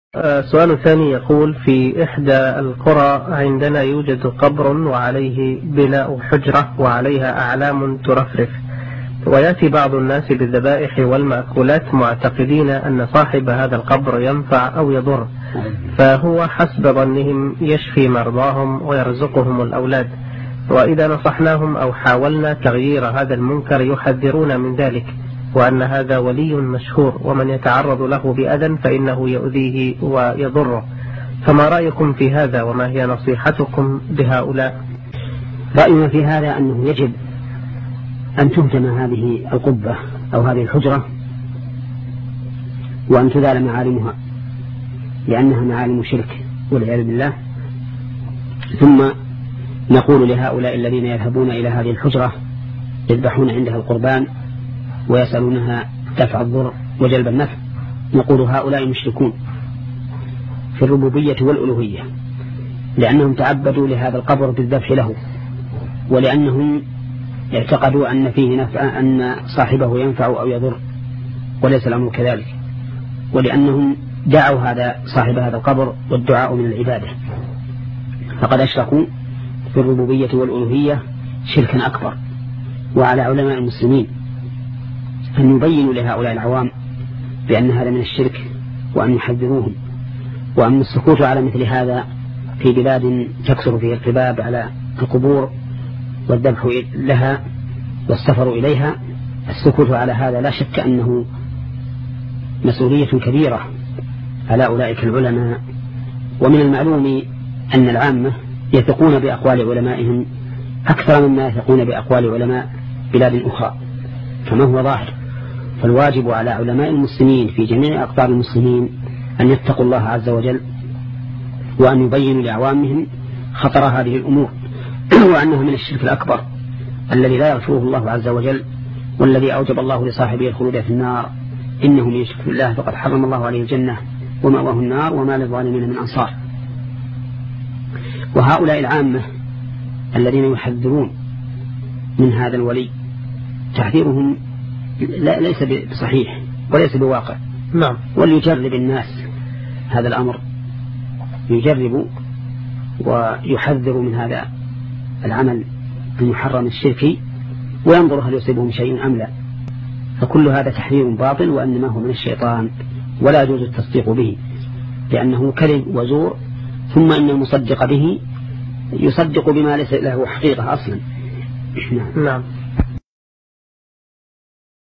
سؤال ثاني يقول: في إحدى القرى عندنا يوجد قبر وعليه بناء حجرة وعليها أعلام ترفرف، ويأتي بعض الناس بالذبائح والمأكولات معتقدين أن صاحب هذا القبر ينفع أو يضر، فهو حسب ظنهم يشفي مرضاهم ويرزقهم الأولاد، وإذا نصحناهم أو حاولنا تغيير هذا المنكر يحذرون من ذلك، وأن هذا ولي مشهور ومن يتعرض له بأذى فإنه يؤذيه ويضره، فما رأيكم في هذا وما هي نصيحتكم بهؤلاء؟ رأينا في هذا أنه يجب أن تهدم هذه القبة أو هذه الحجرة وأن تزال معالمها، لأنها معالم شرك والعياذ بالله. ثم نقول لهؤلاء الذين يذهبون إلى هذه الحجرة يذبحون عندها القربان ويسألونها دفع الضر وجلب النفع، نقول هؤلاء مشركون في الربوبية والألوهية، لأنهم تعبدوا لهذا القبر بالذبح له، ولأنهم اعتقدوا أن فيه نفع، أن صاحبه ينفع أو يضر، وليس الأمر كذلك، ولأنهم دعوا هذا صاحب هذا القبر، والدعاء من العبادة، فقد أشركوا في الربوبية والألوهية شركا أكبر. وعلى علماء المسلمين أن يبينوا لهؤلاء العوام بأن هذا من الشرك، وأن يحذروهم، وأن السكوت على مثل هذا في بلاد تكثر فيها القباب على القبور والذبح لها والسفر إليها، السكوت على هذا لا شك أنه مسؤولية كبيرة على أولئك العلماء. ومن المعلوم أن العامة يثقون بأقوال علمائهم أكثر مما يثقون بأقوال علماء بلاد أخرى كما هو ظاهر، فالواجب على علماء المسلمين في جميع أقطار المسلمين أن يتقوا الله عز وجل، وأن يبينوا لأعوامهم خطر هذه الأمور وأنها من الشرك الأكبر الذي لا يغفره الله عز وجل، والذي أوجب الله لصاحبه الخلود في النار، إنه من يشرك بالله فقد حرم الله عليه الجنة ومأواه النار وما للظالمين من أنصار. وهؤلاء العامة الذين يحذرون من هذا الولي تحذيرهم ليس بصحيح وليس بواقع. نعم. وليجرب الناس هذا الأمر، يجرب ويحذر من هذا العمل المحرم الشركي، وينظر هل يصيبهم شيء أم لا. فكل هذا تحذير باطل، وأنما هو من الشيطان، ولا يجوز التصديق به، لأنه كذب وزور، ثم إن المصدق به يصدق بما ليس له حقيقة أصلا. نعم.